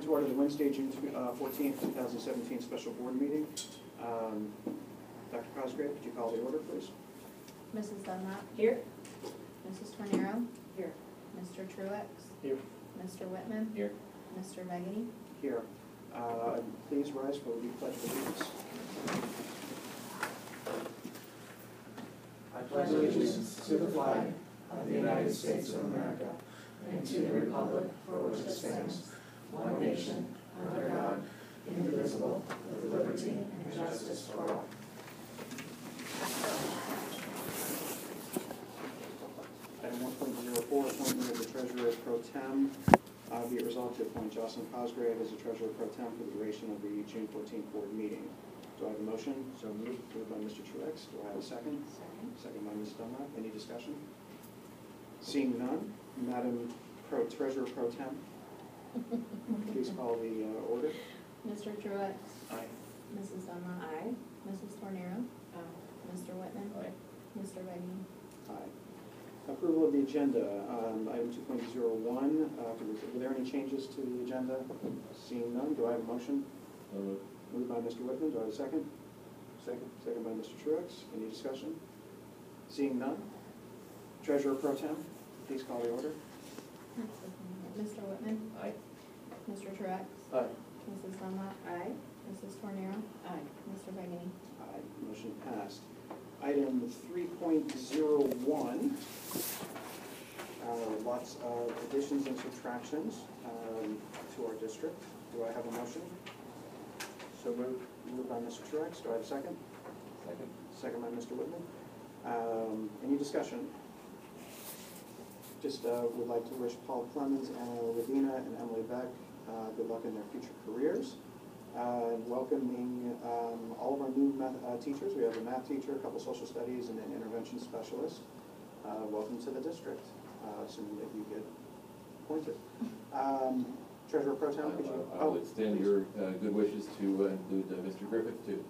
to order the Wednesday, June 14th, 2017 special board meeting. Dr. Cosgrave, could you call the order, please? Mrs. Dunlap? Here. Mrs. Tornero? Here. Mr. Truex? Here. Mr. Whitman? Here. Mr. Veggany? Here. Please rise for the pledge of allegiance. I pledge allegiance to the flag of the United States of America and to the republic for which it stands, one nation, under God, indivisible, with liberty and justice for all. Item 1.04, appointment of the treasurer pro tem. Be it resolved to appoint Jocelyn Cosgrave as the treasurer pro tem for the duration of the June 14th board meeting. Do I have a motion? So moved. Moved by Mr. Truex. Do I have a second? Second. Second by Ms. Dunlap. Any discussion? Seeing none, Madam Treasurer Pro Tem, please call the order. Mr. Truex? Aye. Mrs. Dunlap? Aye. Mrs. Tornero? Aye. Mr. Whitman? Aye. Mr. Veggany? Aye. Approval of the agenda, item 2.01. Were there any changes to the agenda? Seeing none, do I have a motion? Moved by Mr. Whitman. Do I have a second? Second. Second by Mr. Truex. Any discussion? Seeing none, Treasurer Pro Tem, please call the order. Mr. Whitman? Aye. Mr. Truex? Aye. Mrs. Dunlap? Aye. Mrs. Tornero? Aye. Mr. Veggany? Aye. Motion passed. Item 3.01, lots of additions and subtractions to our district. Do I have a motion? So moved. Moved by Mr. Truex. Do I have a second? Second. Second by Mr. Whitman. Any discussion? Just would like to wish Paul Clemens, Anna Ladina, and Emily Beck good luck in their future careers. Welcoming all of our new teachers. We have a math teacher, a couple social studies, and an intervention specialist. Welcome to the district, assuming that you get appointed. Treasurer Pro Tem, could you? I will extend your good wishes to include Mr. Griffith too.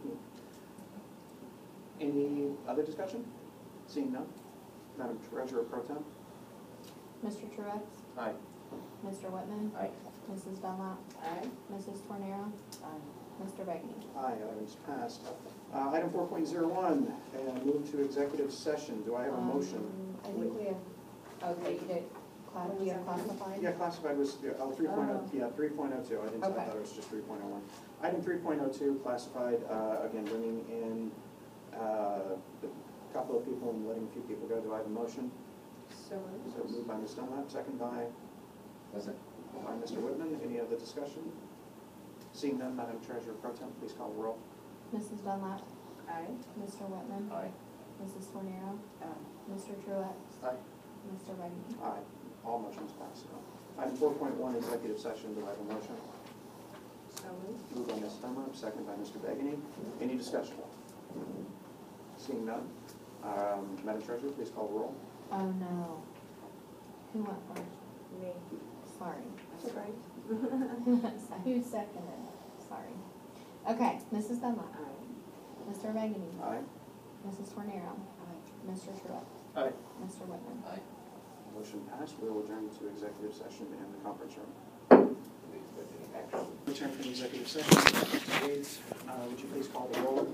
Any other discussion? Seeing none. Madam Treasurer Pro Tem? Mr. Truex? Aye. Mr. Whitman? Aye. Mrs. Dunlap? Aye. Mrs. Tornero? Aye. Mr. Veggany? Aye, item's passed. Item 4.01, move to executive session. Do I have a motion? I think we have, okay, you did, you have classified? Yeah, classified was 3.0, yeah, 3.02. I didn't, I Okay. thought it was just 3.01. Item 3.02, classified, again, bringing in a couple of people and letting a few people go. Do I have a motion? So So moved by Ms. Dunlap, second by Mr. Whitman. Any other discussion? Seeing none, Madam Treasurer Pro Tem, please call the roll. Mrs. Dunlap? Aye. Mr. Whitman? Aye. Mrs. Tornero? Aye. Mr. Truex? Aye. Mr. Veggany? Aye. All motions passed. Item 4.1, executive session. Do I have a motion? So moved. Moved by Ms. Dunlap, second by Mr. Beggany. Any discussion? Seeing none, Madam Treasurer, please call the roll. Oh, no. Who went first? Me. Sorry. That's right. Who seconded? Sorry. Okay, Mrs. Dunlap? Aye. Mr. Veggany? Aye. Mrs. Tornero? Aye. Mr. Truex? Aye. Mr. Whitman? Aye. Motion passed. We will adjourn to executive session in the conference room. Return from executive session. Aides, would you please call the roll?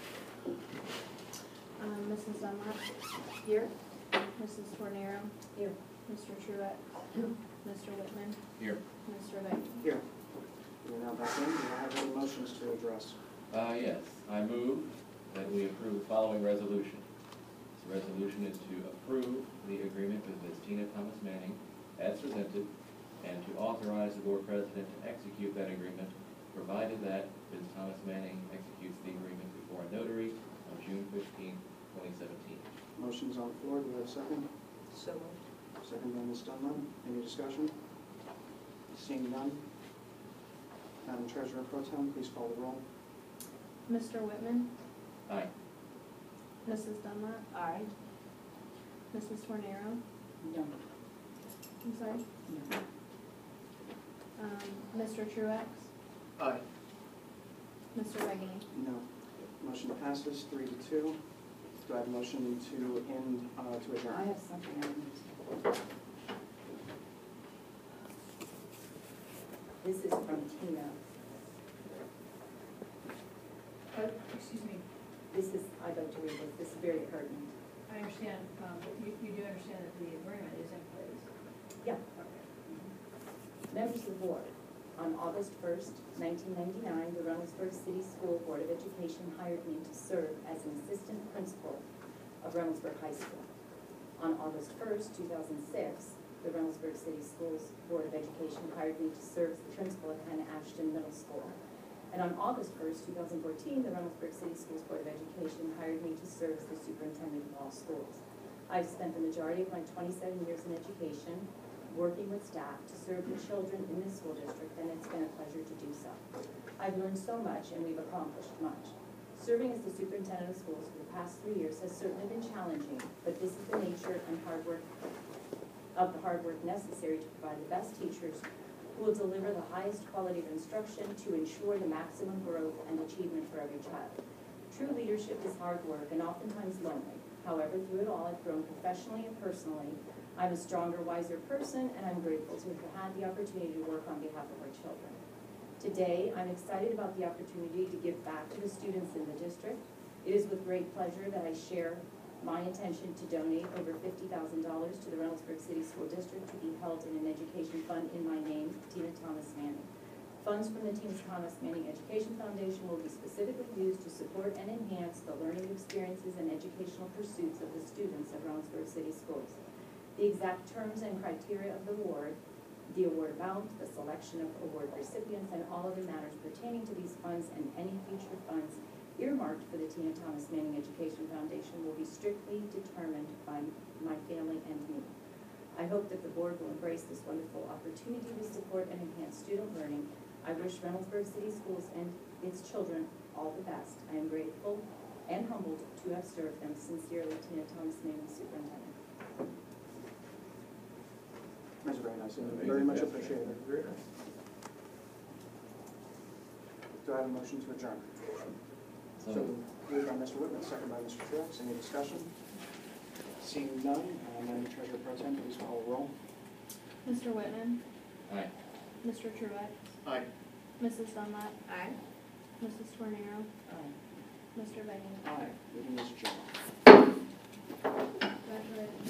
Mrs. Dunlap? Here. Mrs. Tornero? Here. Mr. Truex? Mr. Whitman? Here. Mr. Veggany? Here. We are now back in. Do I have any motions to address? Yes, I move that we approve the following resolution. This resolution is to approve the agreement with Ms. Tina Thomas Manning as presented and to authorize the board president to execute that agreement, provided that Ms. Thomas Manning executes the agreement before a notary on June 15, 2017. Motion's on the floor. Do we have a second? So moved. Second by Ms. Dunlap. Any discussion? Seeing none, Madam Treasurer Pro Tem, please call the roll. Mr. Whitman? Aye. Mrs. Dunlap? Aye. Mrs. Tornero? No. I'm sorry? No. Mr. Truex? Aye. Mr. Veggany? No. Motion passes 3-2. Do I have a motion to end, to adjourn? I have something I need to say. This is from Tina. Excuse me, This is, I'd like to read this. This is very pertinent. I understand, but you do understand that the agreement is in place? Yeah. Okay. Members of the board, on August 1st, 1999, the Reynoldsburg City School Board of Education hired me to serve as an assistant principal of Reynoldsburg High School. On August 1st, 2006, the Reynoldsburg City Schools Board of Education hired me to serve as the principal at Hannah Ashton Middle School. And on August 1st, 2014, the Reynoldsburg City Schools Board of Education hired me to serve as the superintendent of all schools. I've spent the majority of my 27 years in education working with staff to serve the children in this school district, and it's been a pleasure to do so. I've learned so much, and we've accomplished much. Serving as the superintendent of schools for the past 3 years has certainly been challenging, but this is the nature and hard work necessary to provide the best teachers who will deliver the highest quality of instruction to ensure the maximum growth and achievement for every child. True leadership is hard work and oftentimes lonely. However, through it all, I've grown professionally and personally. I'm a stronger, wiser person, and I'm grateful to have had the opportunity to work on behalf of our children. Today, I'm excited about the opportunity to give back to the students in the district. It is with great pleasure that I share my intention to donate over $50,000 to the Reynoldsburg City School District to be held in an education fund in my name, Tina Thomas Manning. Funds from the Tina Thomas Manning Education Foundation will be specifically used to support and enhance the learning experiences and educational pursuits of the students of Reynoldsburg City Schools. The exact terms and criteria of the award, the award amount, the selection of award recipients, and all other matters pertaining to these funds and any future funds earmarked for the Tina Thomas Manning Education Foundation will be strictly determined by my family and me. I hope that the board will embrace this wonderful opportunity to support and enhance student learning. I wish Reynoldsburg City Schools and its children all the best. I am grateful and humbled to have served them. Sincerely, Tina Thomas Manning, Superintendent. That's very nice, and very much appreciated. Do I have a motion to adjourn? So moved by Mr. Whitman, second by Mr. Truax. Any discussion? Seeing none, Madam Treasurer Pro Tem, please call the roll. Mr. Whitman, Aye. Mr. Truax, Aye. Mrs. Dunlap, Aye. Mrs. Tornero, Aye. Mr. Benning. Aye. Meeting is adjourned. Congratulations.